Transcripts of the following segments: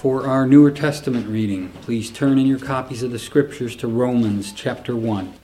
For our Newer Testament reading, please turn in your copies of the Scriptures to Romans chapter 1.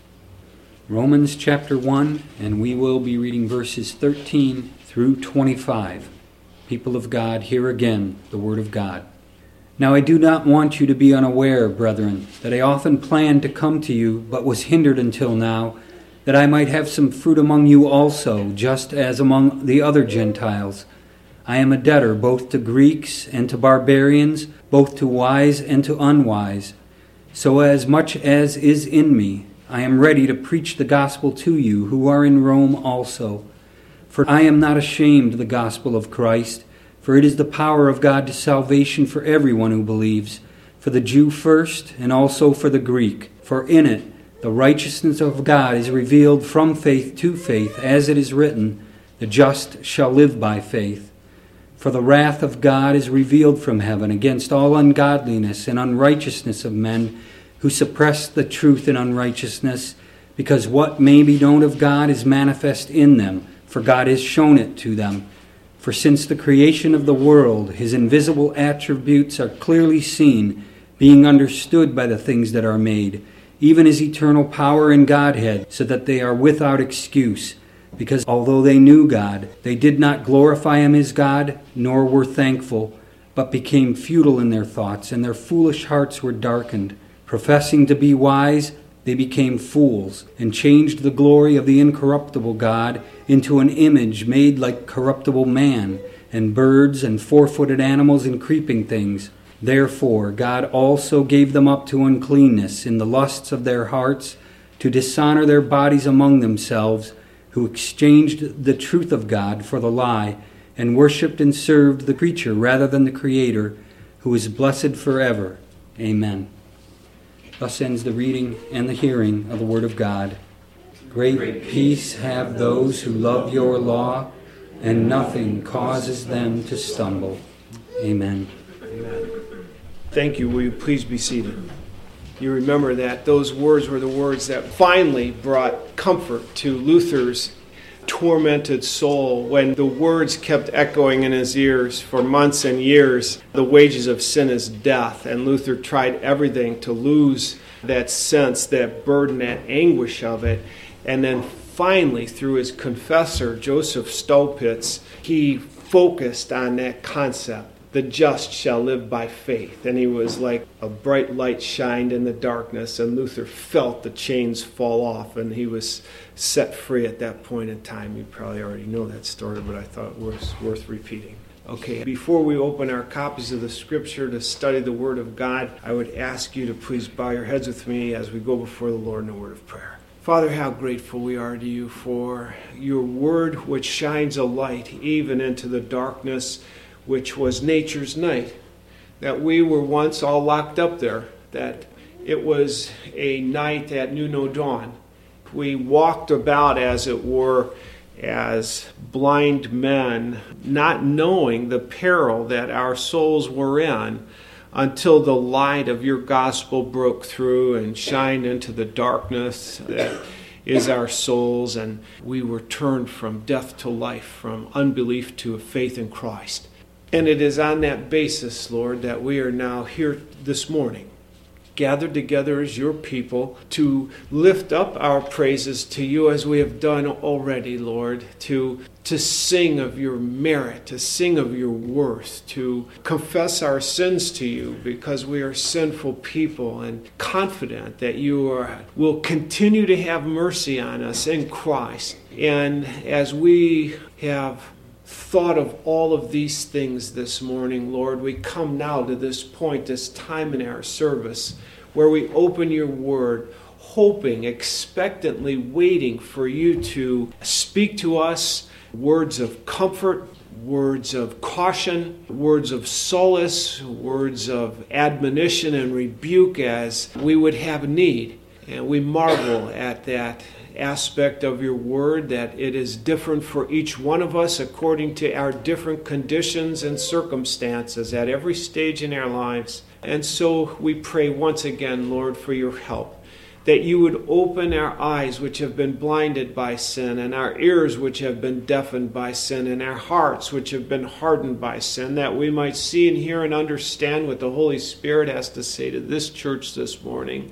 Romans chapter 1, and we will be reading verses 13 through 25. People of God, hear again the Word of God. Now I do not want you to be unaware, brethren, that I often planned to come to you, but was hindered until now, that I might have some fruit among you also, just as among the other Gentiles. I am a debtor both to Greeks and to barbarians, both to wise and to unwise. So as much as is in me, I am ready to preach the gospel to you who are in Rome also. For I am not ashamed of the gospel of Christ, for it is the power of God to salvation for everyone who believes, for the Jew first and also for the Greek. For in it the righteousness of God is revealed from faith to faith, as it is written, the just shall live by faith. For the wrath of God is revealed from heaven against all ungodliness and unrighteousness of men who suppress the truth in unrighteousness, because what may be known of God is manifest in them, for God has shown it to them. For since the creation of the world, his invisible attributes are clearly seen, being understood by the things that are made, even his eternal power and Godhead, so that they are without excuse. Because although they knew God, they did not glorify him as God, nor were thankful, but became futile in their thoughts, and their foolish hearts were darkened. Professing to be wise, they became fools, and changed the glory of the incorruptible God into an image made like corruptible man, and birds, and four-footed animals, and creeping things. Therefore God also gave them up to uncleanness in the lusts of their hearts, to dishonor their bodies among themselves, who exchanged the truth of God for the lie, and worshipped and served the creature rather than the Creator, who is blessed forever. Amen. Thus ends the reading and the hearing of the Word of God. Great peace have those who love your law, and nothing causes them to stumble. Amen. Amen. Thank you. Will you please be seated? You remember that those words were the words that finally brought comfort to Luther's tormented soul when the words kept echoing in his ears for months and years. The wages of sin is death, and Luther tried everything to lose that sense, that burden, that anguish of it. And then finally, through his confessor, Joseph Staupitz, he focused on that concept. The just shall live by faith. And he was like a bright light shined in the darkness, and Luther felt the chains fall off, and he was set free at that point in time. You probably already know that story, but I thought it was worth repeating. Okay, before we open our copies of the Scripture to study the Word of God, I would ask you to please bow your heads with me as we go before the Lord in a word of prayer. Father, how grateful we are to you for your Word, which shines a light even into the darkness which was nature's night, that we were once all locked up there, that it was a night that knew no dawn. We walked about, as it were, as blind men, not knowing the peril that our souls were in, until the light of your gospel broke through and shined into the darkness that is our souls, and we were turned from death to life, from unbelief to faith in Christ. And it is on that basis, Lord, that we are now here this morning, gathered together as your people to lift up our praises to you as we have done already, Lord, to sing of your merit, to sing of your worth, to confess our sins to you because we are sinful people, and confident that you will continue to have mercy on us in Christ. And as we have thought of all of these things this morning, Lord, we come now to this point, this time in our service, where we open your word, hoping, expectantly waiting for you to speak to us words of comfort, words of caution, words of solace, words of admonition and rebuke as we would have need. And we marvel at that aspect of your word, that it is different for each one of us according to our different conditions and circumstances at every stage in our lives. And so we pray once again, Lord, for your help, that you would open our eyes which have been blinded by sin, and our ears which have been deafened by sin, and our hearts which have been hardened by sin, that we might see and hear and understand what the Holy Spirit has to say to this church this morning.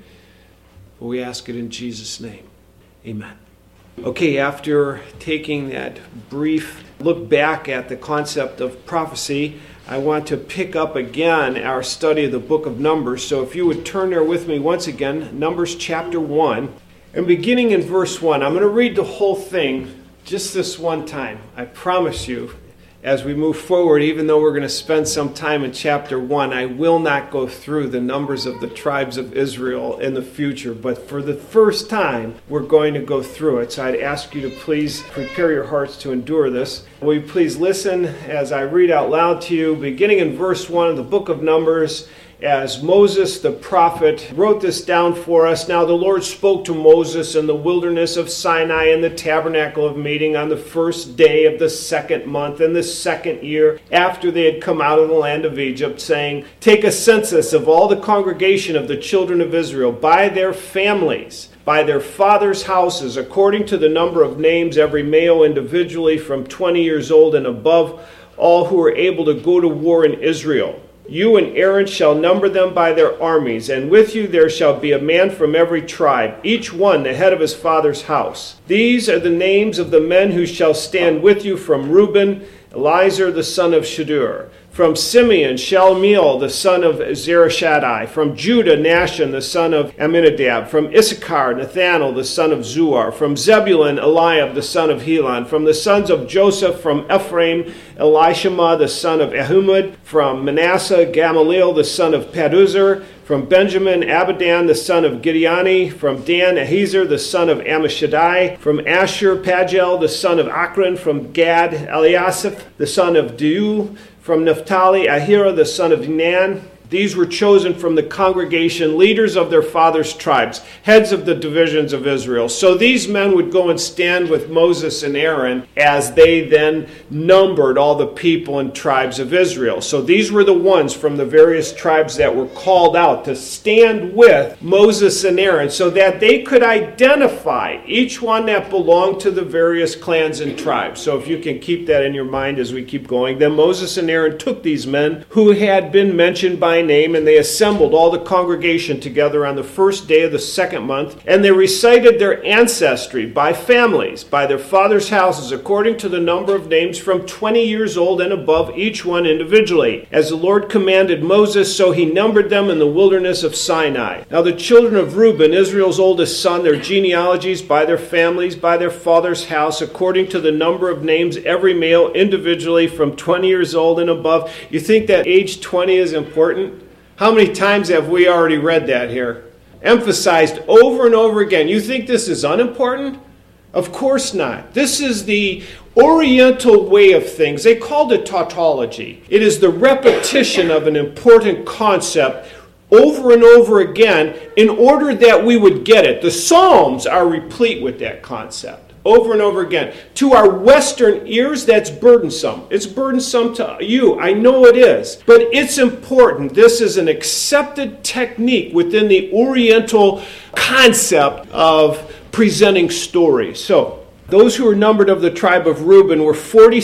We ask it in Jesus' name. Amen. Okay, after taking that brief look back at the concept of prophecy, I want to pick up again our study of the book of Numbers. So if you would turn there with me once again, Numbers chapter 1, and beginning in verse 1. I'm going to read the whole thing just this one time. I promise you, as we move forward, even though we're going to spend some time in chapter 1, I will not go through the numbers of the tribes of Israel in the future. But for the first time, we're going to go through it. So I'd ask you to please prepare your hearts to endure this. Will you please listen as I read out loud to you, beginning in verse 1 of the book of Numbers, as Moses the prophet wrote this down for us. Now the Lord spoke to Moses in the wilderness of Sinai in the tabernacle of meeting on the first day of the second month in the second year after they had come out of the land of Egypt, saying, Take a census of all the congregation of the children of Israel by their families, by their fathers' houses, according to the number of names, every male individually from 20 years old and above, all who are able to go to war in Israel. You and Aaron shall number them by their armies, and with you there shall be a man from every tribe, each one the head of his father's house. These are the names of the men who shall stand with you from Reuben, Elizur the son of Shedeur. From Simeon, Shalmiel the son of Zereshaddai. From Judah, Nashon the son of Amminadab. From Issachar, Nathanael the son of Zuar. From Zebulun, Eliab the son of Helon. From the sons of Joseph, from Ephraim, Elishama the son of Ahumud. From Manasseh, Gamaliel the son of Peduzur. From Benjamin, Abidan the son of Gideoni. From Dan, Ahiezer the son of Ammishaddai. From Asher, Pagel the son of Akron. From Gad, Eliasaph the son of Deuel. From Naphtali, Ahira the son of Enan. These were chosen from the congregation, leaders of their fathers' tribes, heads of the divisions of Israel. So these men would go and stand with Moses and Aaron as they then numbered all the people and tribes of Israel. So these were the ones from the various tribes that were called out to stand with Moses and Aaron so that they could identify each one that belonged to the various clans and tribes. So if you can keep that in your mind as we keep going, then Moses and Aaron took these men who had been mentioned by name, and they assembled all the congregation together on the first day of the second month, and they recited their ancestry by families, by their fathers' houses, according to the number of names from 20 years old and above, each one individually. As the Lord commanded Moses, so he numbered them in the wilderness of Sinai. Now the children of Reuben, Israel's oldest son, their genealogies by their families, by their father's house, according to the number of names, every male individually from 20 years old and above. You think that age 20 is important? How many times have we already read that here? Emphasized over and over again. You think this is unimportant? Of course not. This is the Oriental way of things. They called it tautology. It is the repetition of an important concept over and over again in order that we would get it. The Psalms are replete with that concept. Over and over again. To our Western ears, that's burdensome. It's burdensome to you. I know it is. But it's important. This is an accepted technique within the Oriental concept of presenting stories. So, those who were numbered of the tribe of Reuben were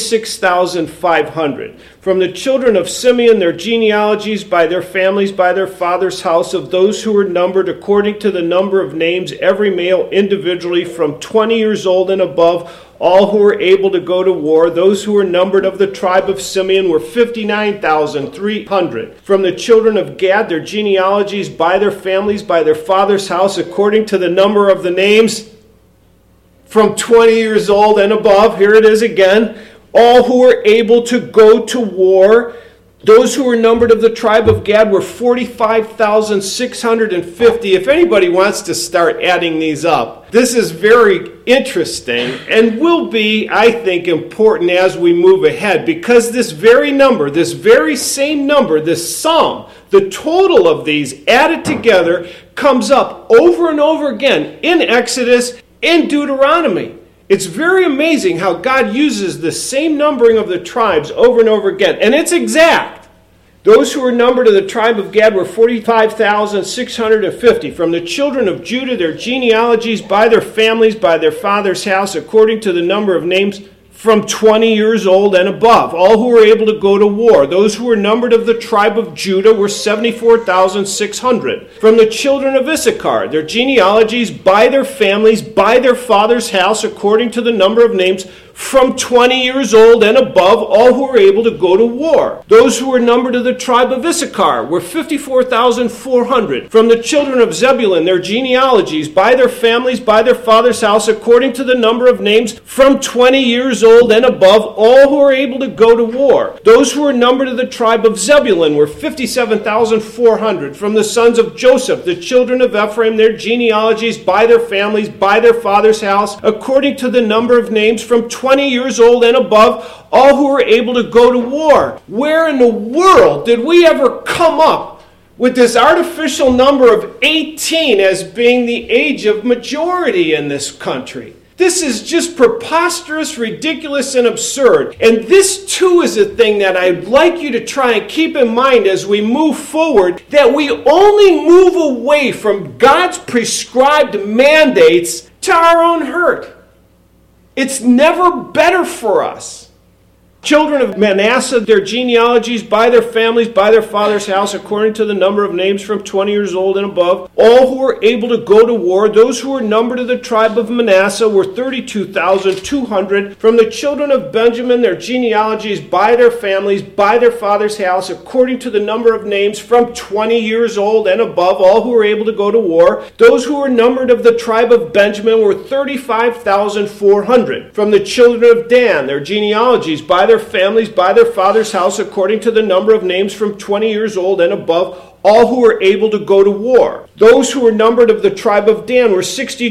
46,500. From the children of Simeon, their genealogies by their families, by their father's house, of those who were numbered according to the number of names, every male individually from 20 years old and above, all who were able to go to war. Those who were numbered of the tribe of Simeon were 59,300. From the children of Gad, their genealogies by their families, by their father's house, according to the number of the names, from 20 years old and above, here it is again, all who were able to go to war. Those who were numbered of the tribe of Gad were 45,650. If anybody wants to start adding these up, this is very interesting and will be, I think, important as we move ahead, because this very number, this very same number, this sum, the total of these added together comes up over and over again in Exodus, in Deuteronomy. It's very amazing how God uses the same numbering of the tribes over and over again. And it's exact. Those who were numbered of the tribe of Gad were 45,650. From the children of Judah, their genealogies by their families, by their father's house, according to the number of names, from 20 years old and above, all who were able to go to war. Those who were numbered of the tribe of Judah were 74,600. From the children of Issachar, their genealogies by their families, by their father's house, according to the number of names, from 20 years old and above, all who were able to go to war. Those who were numbered of the tribe of Issachar were 54,400. From the children of Zebulun, their genealogies by their families, by their father's house, according to the number of names, from 20 years old and above, all who were able to go to war. Those who were numbered of the tribe of Zebulun were 57,400. From the sons of Joseph, the children of Ephraim, their genealogies by their families, by their father's house, according to the number of names, from 20 years old and above, all who were able to go to war. Where in the world did we ever come up with this artificial number of 18 as being the age of majority in this country? This is just preposterous, ridiculous, and absurd. And this too is a thing that I'd like you to try and keep in mind as we move forward, that we only move away from God's prescribed mandates to our own hurt. It's never better for us. Children of Manasseh, their genealogies by their families, by their father's house, according to the number of names, from 20 years old and above, all who were able to go to war. Those who were numbered of the tribe of Manasseh were 32,200. From the children of Benjamin, their genealogies by their families, by their father's house, according to the number of names, from 20 years old and above, all who were able to go to war. Those who were numbered of the tribe of Benjamin were 35,400. From the children of Dan, their genealogies by their families, by their father's house, according to the number of names, from 20 years old and above, all who were able to go to war. Those who were numbered of the tribe of Dan were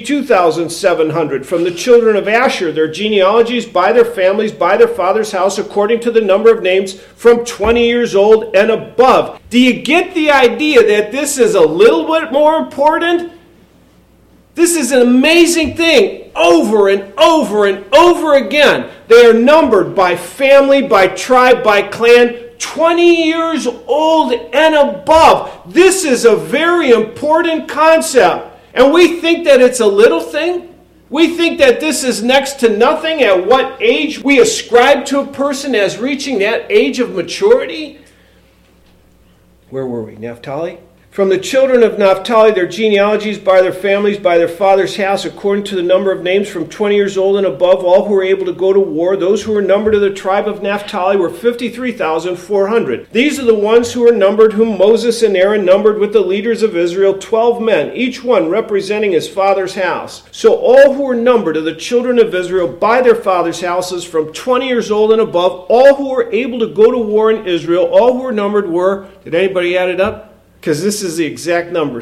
62,700. From the children of Asher, their genealogies by their families, by their father's house, according to the number of names, from 20 years old and above. Do you get the idea that this is a little bit more important? This is an amazing thing. Over and over and over again, they are numbered by family, by tribe, by clan, 20 years old and above. This is a very important concept. And we think that it's a little thing. We think that this is next to nothing at what age we ascribe to a person as reaching that age of maturity. Where were we? Naphtali? From the children of Naphtali, their genealogies by their families, by their father's house, according to the number of names, from 20 years old and above, all who were able to go to war. Those who were numbered of the tribe of Naphtali were 53,400. These are the ones who were numbered, whom Moses and Aaron numbered with the leaders of Israel, 12 men, each one representing his father's house. So all who were numbered of the children of Israel by their father's houses, from 20 years old and above, all who were able to go to war in Israel, all who were numbered were, did anybody add it up? Because this is the exact number,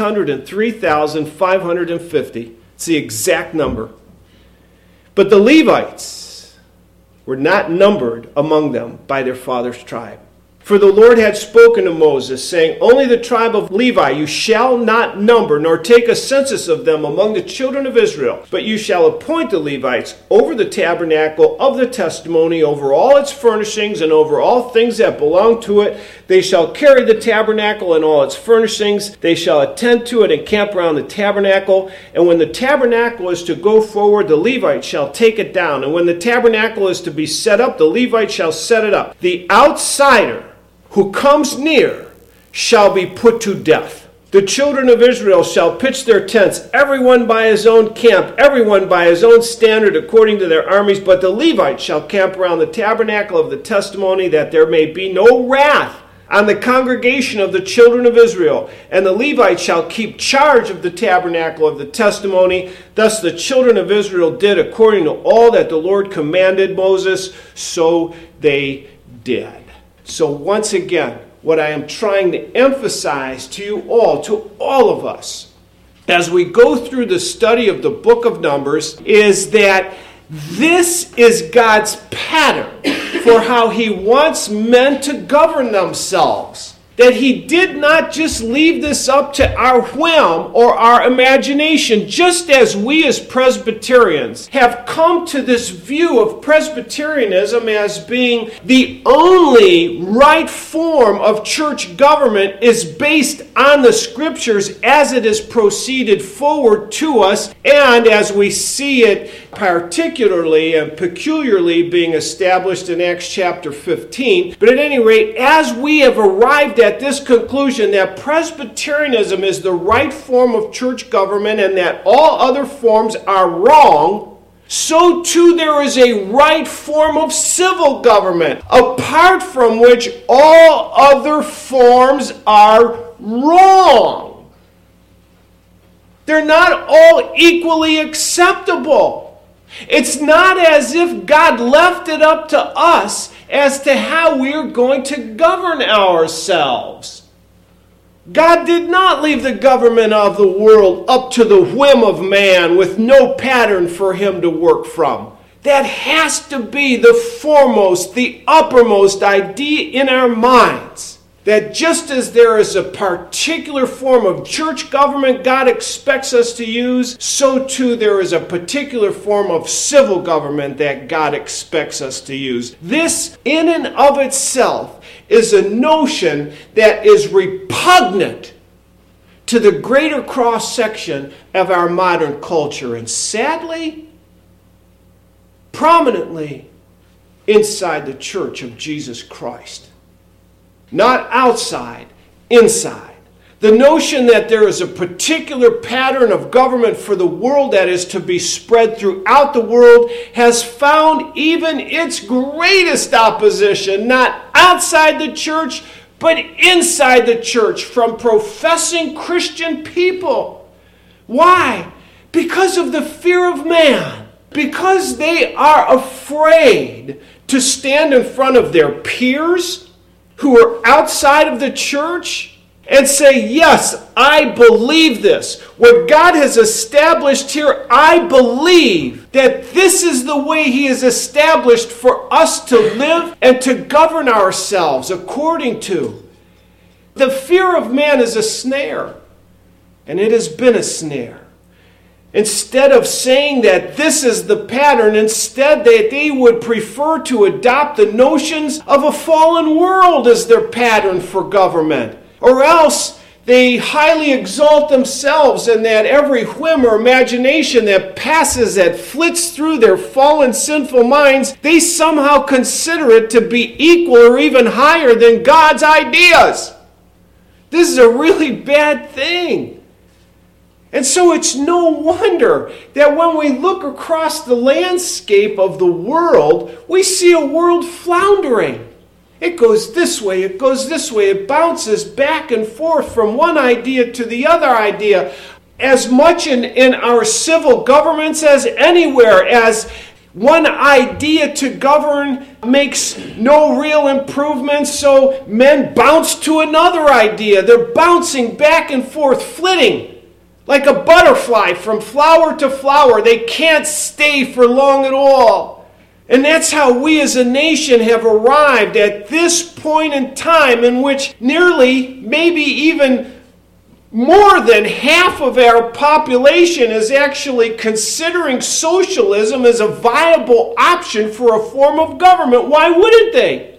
603,550. It's the exact number. But the Levites were not numbered among them by their father's tribe. For the Lord had spoken to Moses, saying, only the tribe of Levi you shall not number, nor take a census of them among the children of Israel. But you shall appoint the Levites over the tabernacle of the testimony, over all its furnishings, and over all things that belong to it. They shall carry the tabernacle and all its furnishings. They shall attend to it and camp around the tabernacle. And when the tabernacle is to go forward, the Levites shall take it down. And when the tabernacle is to be set up, the Levites shall set it up. The outsider who comes near shall be put to death. The children of Israel shall pitch their tents, everyone by his own camp, everyone by his own standard according to their armies. But the Levites shall camp around the tabernacle of the testimony, that there may be no wrath on the congregation of the children of Israel. And the Levites shall keep charge of the tabernacle of the testimony. Thus the children of Israel did according to all that the Lord commanded Moses, so they did. So once again, what I am trying to emphasize to you all, to all of us, as we go through the study of the book of Numbers, is that this is God's pattern for how he wants men to govern themselves. that he did not just leave this up to our whim or our imagination, just as we as Presbyterians have come to this view of Presbyterianism as being the only right form of church government is based on the Scriptures as it is proceeded forward to us, and as we see it particularly and peculiarly being established in Acts chapter 15. But at any rate, as we have arrived at this conclusion that Presbyterianism is the right form of church government and that all other forms are wrong, so too there is a right form of civil government, apart from which all other forms are wrong. They're not all equally acceptable. It's not as if God left it up to us as to how we're going to govern ourselves. God did not leave the government of the world up to the whim of man with no pattern for him to work from. That has to be the foremost, the uppermost idea in our minds. That just as there is a particular form of church government God expects us to use, so too there is a particular form of civil government that God expects us to use. This, in and of itself, is a notion that is repugnant to the greater cross-section of our modern culture, and sadly, prominently inside the Church of Jesus Christ. Not outside, inside. The notion that there is a particular pattern of government for the world that is to be spread throughout the world has found even its greatest opposition, not outside the church, but inside the church from professing Christian people. Why? Because of the fear of man. Because they are afraid to stand in front of their peers who are outside of the church and say, yes, I believe this. What God has established here, I believe that this is the way He has established for us to live and to govern ourselves according to. The fear of man is a snare, and it has been a snare. Instead of saying that this is the pattern, instead that they would prefer to adopt the notions of a fallen world as their pattern for government. Or else they highly exalt themselves in that every whim or imagination that passes, that flits through their fallen sinful minds, they somehow consider it to be equal or even higher than God's ideas. This is a really bad thing. And so it's no wonder that when we look across the landscape of the world, we see a world floundering. It goes this way, it goes this way, it bounces back and forth from one idea to the other idea. As much in our civil governments as anywhere, as one idea to govern makes no real improvements, so men bounce to another idea. They're bouncing back and forth, flitting. Like a butterfly from flower to flower. They can't stay for long at all. And that's how we as a nation have arrived at this point in time in which nearly, maybe even more than half of our population is actually considering socialism as a viable option for a form of government. Why wouldn't they?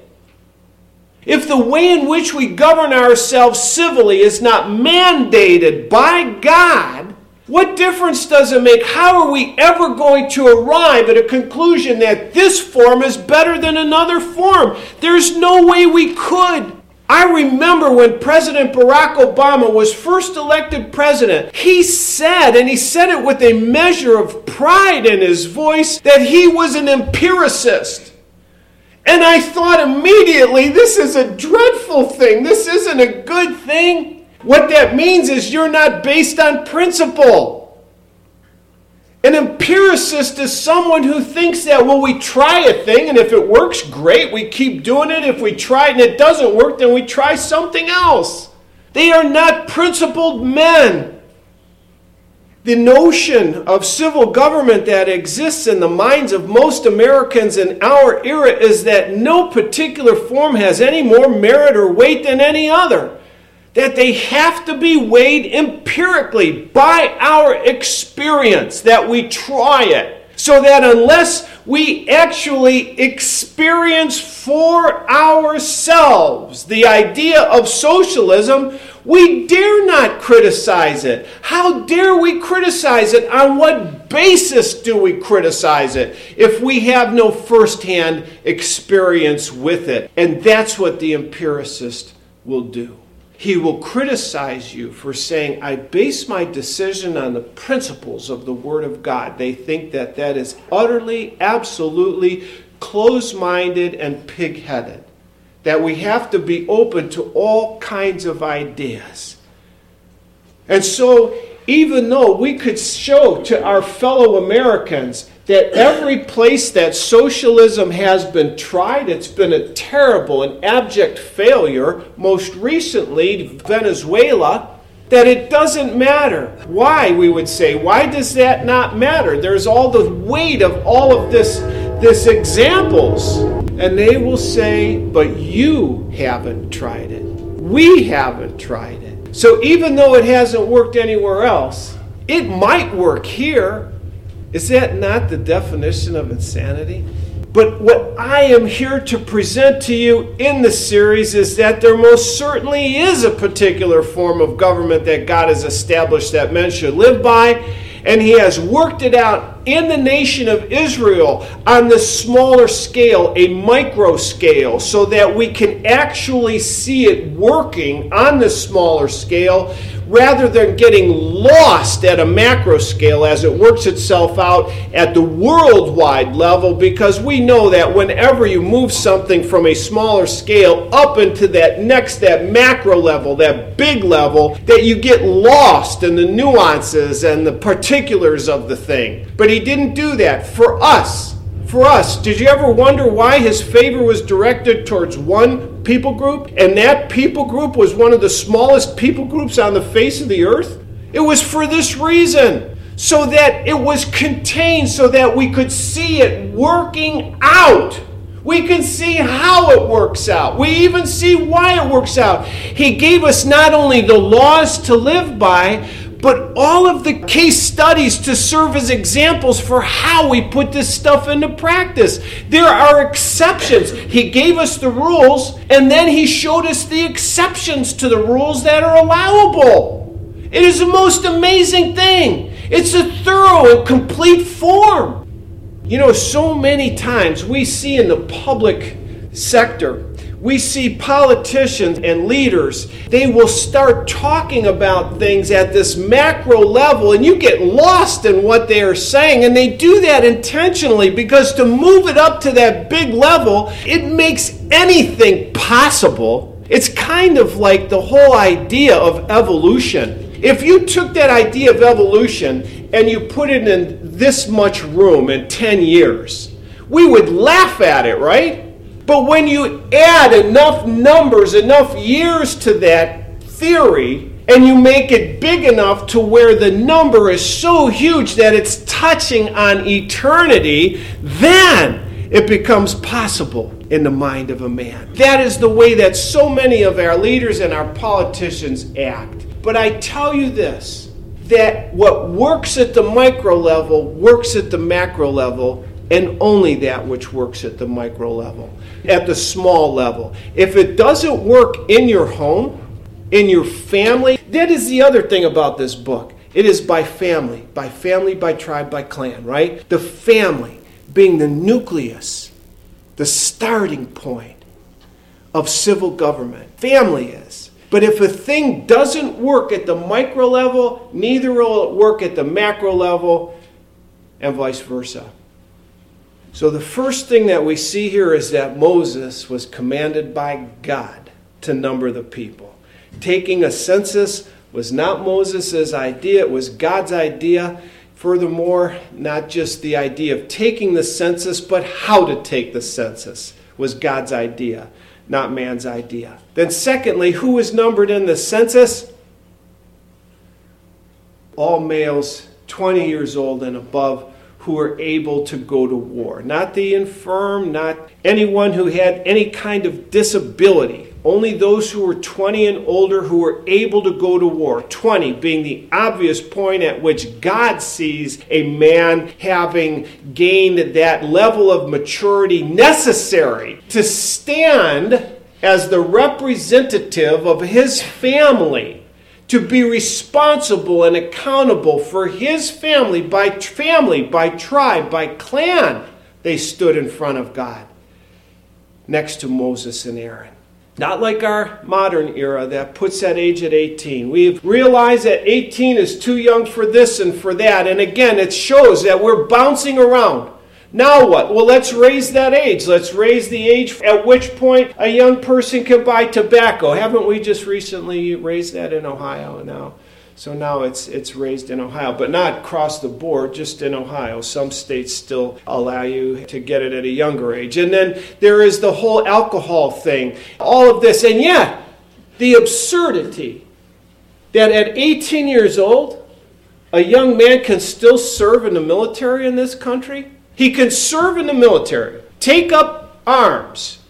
If the way in which we govern ourselves civilly is not mandated by God, what difference does it make? How are we ever going to arrive at a conclusion that this form is better than another form? There's no way we could. I remember when President Barack Obama was first elected president, he said, and he said it with a measure of pride in his voice, that he was an empiricist. And I thought immediately, this is a dreadful thing. This isn't a good thing. What that means is you're not based on principle. An empiricist is someone who thinks that, well, we try a thing, and if it works, great, we keep doing it. If we try it and it doesn't work, then we try something else. They are not principled men. The notion of civil government that exists in the minds of most Americans in our era is that no particular form has any more merit or weight than any other. that they have to be weighed empirically by our experience, that we try it. So that unless we actually experience for ourselves the idea of socialism, we dare not criticize it. How dare we criticize it? On what basis do we criticize it if we have no firsthand experience with it? And that's what the empiricist will do. He will criticize you for saying, I base my decision on the principles of the Word of God. They think that that is utterly, absolutely closed-minded and pig-headed. That we have to be open to all kinds of ideas. And so, even though we could show to our fellow Americans that every place that socialism has been tried, it's been a terrible and abject failure, most recently Venezuela, that it doesn't matter. Why, we would say, why does that not matter? There's all the weight of all of this examples. And they will say, but you haven't tried it. We haven't tried it. So even though it hasn't worked anywhere else, it might work here. Is that not the definition of insanity? But what I am here to present to you in the series is that there most certainly is a particular form of government that God has established that men should live by, and He has worked it out in the nation of Israel on the smaller scale, a micro scale, so that we can actually see it working on the smaller scale rather than getting lost at a macro scale as it works itself out at the worldwide level, because we know that whenever you move something from a smaller scale up into that macro level, that big level, that you get lost in the nuances and the particulars of the thing. But He didn't do that for us. For us, did you ever wonder why His favor was directed towards one people group? And that people group was one of the smallest people groups on the face of the earth? It was for this reason. So that it was contained, so that we could see it working out. We can see how it works out. We even see why it works out. He gave us not only the laws to live by, but all of the case studies to serve as examples for how we put this stuff into practice. There are exceptions. He gave us the rules, and then He showed us the exceptions to the rules that are allowable. It is the most amazing thing. It's a thorough and complete form. You know, so many times we see in the public sector, we see politicians and leaders, they will start talking about things at this macro level, and you get lost in what they are saying. And they do that intentionally, because to move it up to that big level, it makes anything possible. It's kind of like the whole idea of evolution. If you took that idea of evolution and you put it in this much room in 10 years, we would laugh at it, right? But when you add enough numbers, enough years to that theory, and you make it big enough to where the number is so huge that it's touching on eternity, then it becomes possible in the mind of a man. That is the way that so many of our leaders and our politicians act. But I tell you this, that what works at the micro level works at the macro level, and only that which works at the micro level, at the small level. If it doesn't work in your home, in your family, that is the other thing about this book. It is by family, by tribe, by clan, right? The family being the nucleus, the starting point of civil government. Family is. But if a thing doesn't work at the micro level, neither will it work at the macro level, and vice versa. So the first thing that we see here is that Moses was commanded by God to number the people. Taking a census was not Moses' idea, it was God's idea. Furthermore, not just the idea of taking the census, but how to take the census was God's idea, not man's idea. Then secondly, who was numbered in the census? All males 20 years old and above who were able to go to war. Not the infirm, not anyone who had any kind of disability. Only those who were 20 and older who were able to go to war. 20 being the obvious point at which God sees a man having gained that level of maturity necessary to stand as the representative of his family, to be responsible and accountable for his family, by tribe, by clan. They stood in front of God next to Moses and Aaron. Not like our modern era that puts that age at 18. We've realized that 18 is too young for this and for that. And again, it shows that we're bouncing around. Now what? Well, let's raise that age. Let's raise the age at which point a young person can buy tobacco. Haven't we just recently raised that in Ohio now? So now it's raised in Ohio, but not across the board, just in Ohio. Some states still allow you to get it at a younger age. And then there is the whole alcohol thing, all of this. And yet, the absurdity that at 18 years old, a young man can still serve in the military in this country. He can serve in the military, take up arms,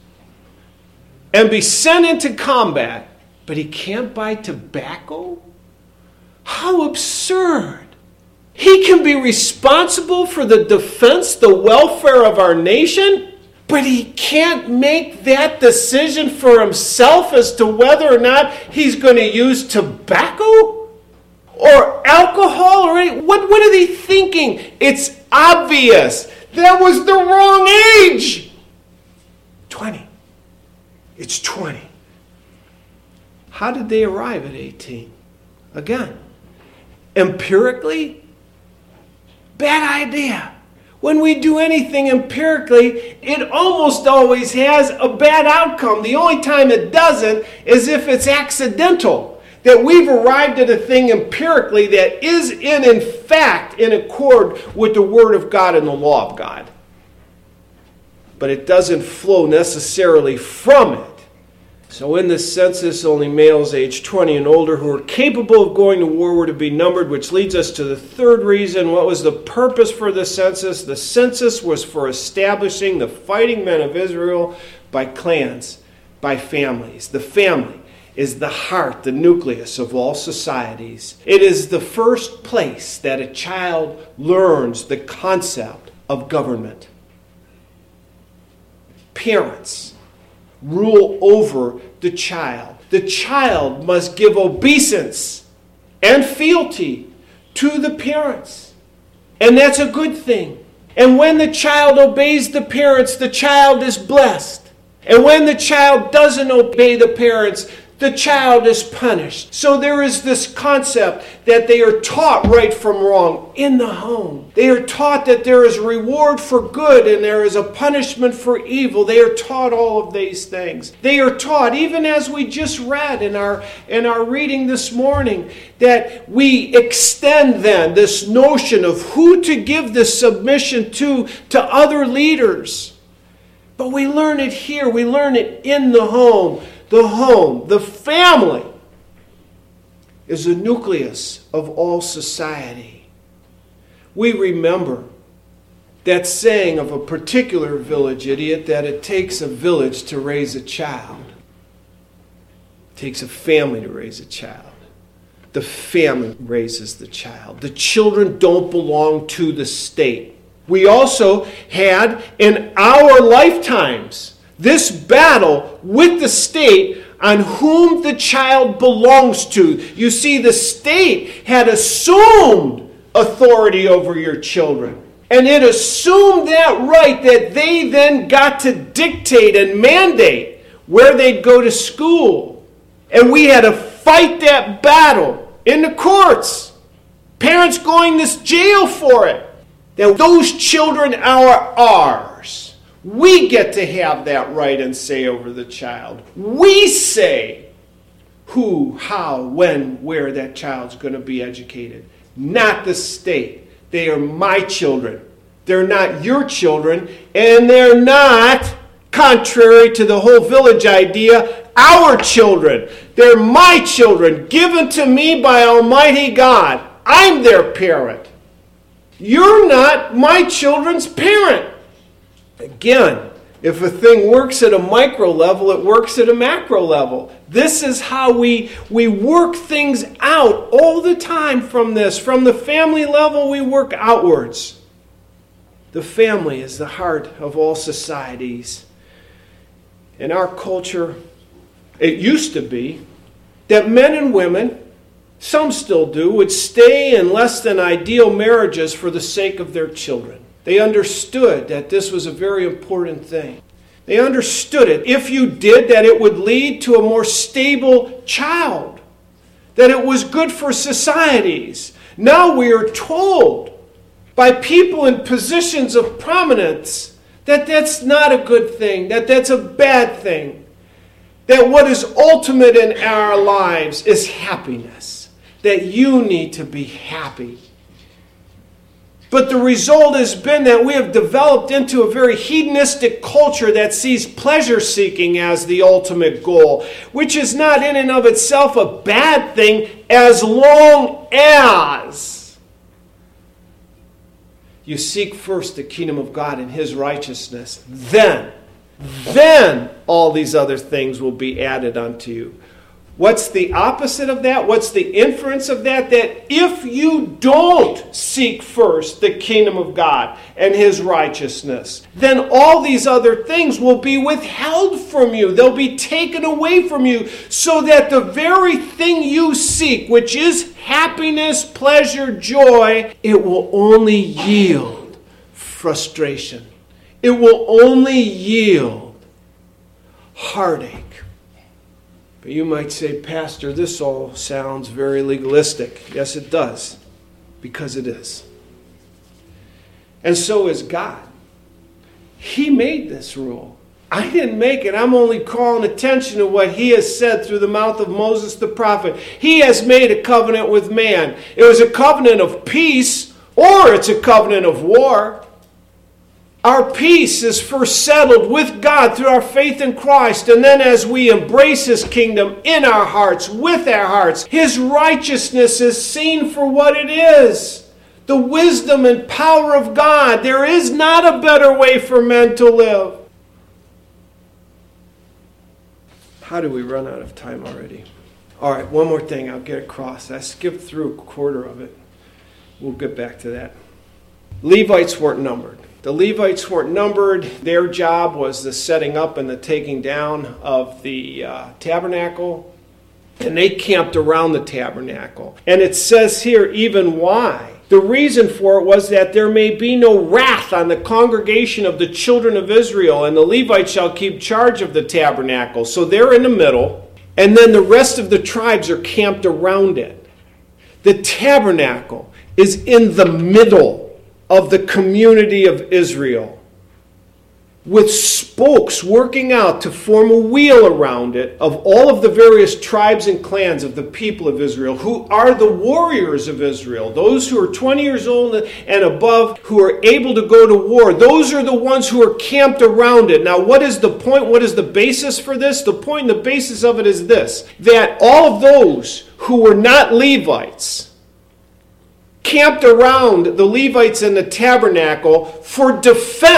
and be sent into combat, but he can't buy tobacco? How absurd. He can be responsible for the defense, the welfare of our nation, but he can't make that decision for himself as to whether or not he's going to use tobacco or alcohol or any. What are they thinking? It's obvious. That was the wrong age. 20. It's 20. How did they arrive at 18? Again, empirically, bad idea. When we do anything empirically, it almost always has a bad outcome. The only time it doesn't is if it's accidental. That we've arrived at a thing empirically that is in fact in accord with the Word of God and the law of God. But it doesn't flow necessarily from it. So in the census, only males aged 20 and older who were capable of going to war were to be numbered, which leads us to the third reason. What was the purpose for the census? The census was for establishing the fighting men of Israel by clans, by families. The family is the heart, the nucleus of all societies. It is the first place that a child learns the concept of government. Parents rule over the child. The child must give obeisance and fealty to the parents. And that's a good thing. And when the child obeys the parents, the child is blessed. And when the child doesn't obey the parents, the child is punished. So there is this concept that they are taught right from wrong in the home. They are taught that there is a reward for good and there is a punishment for evil. They are taught all of these things. They are taught, even as we just read in our reading this morning, that we extend then this notion of who to give this submission to other leaders. But we learn it here. We learn it in the home. The family, is the nucleus of all society. We remember that saying of a particular village idiot that it takes a village to raise a child. It takes a family to raise a child. The family raises the child. The children don't belong to the state. We also had in our lifetimes this battle with the state on whom the child belongs to. You see, the state had assumed authority over your children. And it assumed that right that they then got to dictate and mandate where they'd go to school. And we had to fight that battle in the courts. Parents going to jail for it. That those children are ours. We get to have that right and say over the child. We say who, how, when, where that child's going to be educated. Not the state. They are my children. They're not your children. And they're not, contrary to the whole village idea, our children. They're my children, given to me by Almighty God. I'm their parent. You're not my children's parent. Again, If a thing works at a micro level, it works at a macro level. This is how we work things out all the time from this. From the family level, we work outwards. The family is the heart of all societies. In our culture, it used to be that men and women, some still do, would stay in less than ideal marriages for the sake of their children. They understood that this was a very important thing. They understood it. If you did, that it would lead to a more stable child. That it was good for societies. Now we are told by people in positions of prominence that that's not a good thing, that that's a bad thing. That what is ultimate in our lives is happiness. That you need to be happy. But the result has been that we have developed into a very hedonistic culture that sees pleasure seeking as the ultimate goal, which is not in and of itself a bad thing as long as you seek first the kingdom of God and His righteousness. Then all these other things will be added unto you. What's the opposite of that? What's the inference of that? That if you don't seek first the kingdom of God and His righteousness, then all these other things will be withheld from you. They'll be taken away from you, so that the very thing you seek, which is happiness, pleasure, joy, it will only yield frustration. It will only yield heartache. But you might say, Pastor, this all sounds very legalistic. Yes, it does, because it is. And so is God. He made this rule. I didn't make it. I'm only calling attention to what He has said through the mouth of Moses the prophet. He has made a covenant with man. It was a covenant of peace, or it's a covenant of war. Our peace is first settled with God through our faith in Christ. And then as we embrace His kingdom in our hearts, with our hearts, His righteousness is seen for what it is. The wisdom and power of God. There is not a better way for men to live. How do we run out of time already? All right, one more thing I'll get across. I skipped through a quarter of it. We'll get back to that. Levites weren't numbered. The Levites weren't numbered. Their job was the setting up and the taking down of the tabernacle. And they camped around the tabernacle. And it says here even why. The reason for it was that there may be no wrath on the congregation of the children of Israel, and the Levites shall keep charge of the tabernacle. So they're in the middle, and then the rest of the tribes are camped around it. The tabernacle is in the middle of the community of Israel, with spokes working out to form a wheel around it of all of the various tribes and clans of the people of Israel, who are the warriors of Israel, those who are 20 years old and above, who are able to go to war. Those are the ones who are camped around it. Now, what is the point? What is the basis for this? The point and the basis of it is this, that all of those who were not Levites camped around the Levites in the tabernacle for the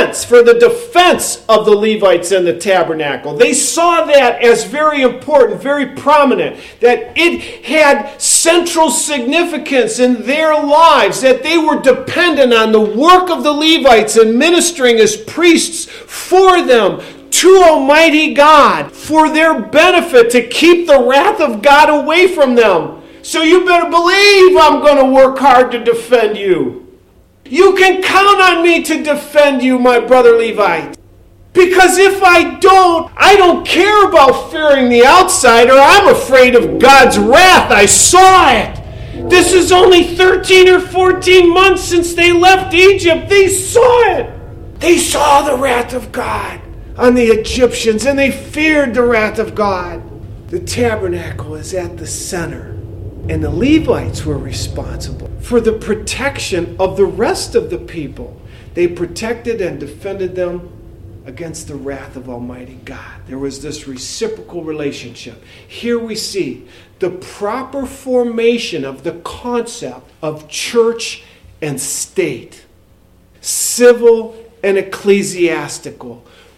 defense of the Levites in the tabernacle. They saw that as very important, very prominent, that it had central significance in their lives, that they were dependent on the work of the Levites and ministering as priests for them to Almighty God, for their benefit, to keep the wrath of God away from them. So you better believe I'm going to work hard to defend you. You can count on me to defend you, my brother Levite. Because if I don't care about fearing the outsider. I'm afraid of God's wrath. I saw it. This is only 13 or 14 months since they left Egypt. They saw it. They saw the wrath of God on the Egyptians, and they feared the wrath of God. The tabernacle is at the center. And the Levites were responsible for the protection of the rest of the people. They protected and defended them against the wrath of Almighty God. There was this reciprocal relationship. Here we see the proper formation of the concept of church and state, civil and ecclesiastical,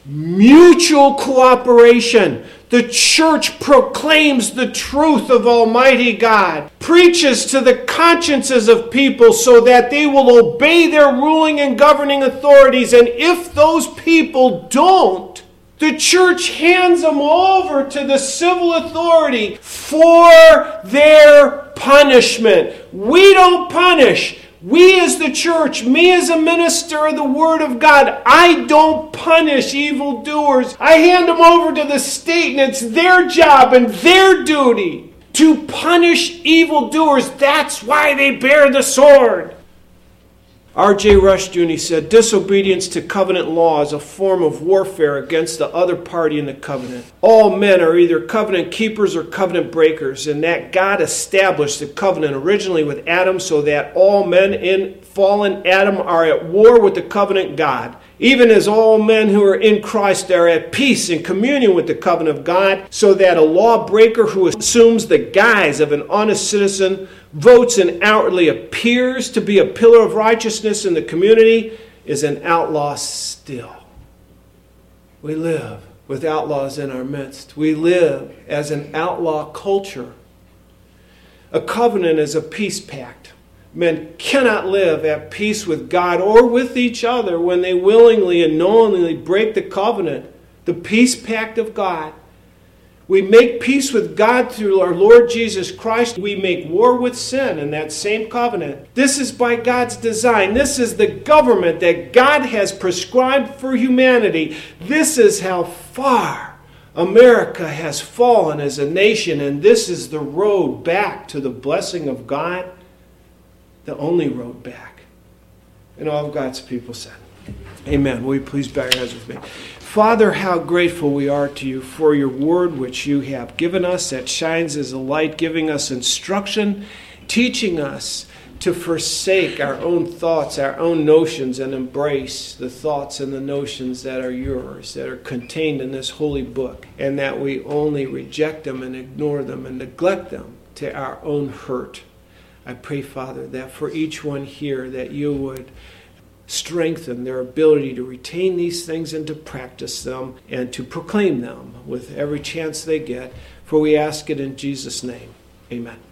mutual cooperation. The church proclaims the truth of Almighty God, preaches to the consciences of people so that they will obey their ruling and governing authorities. And if those people don't, the church hands them over to the civil authority for their punishment. We don't punish. We as the church, me as a minister of the Word of God, I don't punish evildoers. I hand them over to the state, and it's their job and their duty to punish evildoers. That's why they bear the sword. R.J. Rushdoony said, disobedience to covenant law is a form of warfare against the other party in the covenant. All men are either covenant keepers or covenant breakers, and that God established the covenant originally with Adam so that all men in fallen Adam are at war with the covenant God, even as all men who are in Christ are at peace in communion with the covenant of God, so that a lawbreaker who assumes the guise of an honest citizen, votes and outwardly appears to be a pillar of righteousness in the community, is an outlaw still. We live with outlaws in our midst. We live as an outlaw culture. A covenant is a peace pact. Men cannot live at peace with God or with each other when they willingly and knowingly break the covenant, the peace pact of God. We make peace with God through our Lord Jesus Christ. We make war with sin in that same covenant. This is by God's design. This is the government that God has prescribed for humanity. This is how far America has fallen as a nation, and this is the road back to the blessing of God, the only road back. And all of God's people said, amen. Will you please bow your heads with me? Father, how grateful we are to you for your word which you have given us that shines as a light, giving us instruction, teaching us to forsake our own thoughts, our own notions, and embrace the thoughts and the notions that are yours, that are contained in this holy book, and that we only reject them and ignore them and neglect them to our own hurt. I pray, Father, that for each one here that you would strengthen their ability to retain these things and to practice them and to proclaim them with every chance they get. For we ask it in Jesus' name. Amen.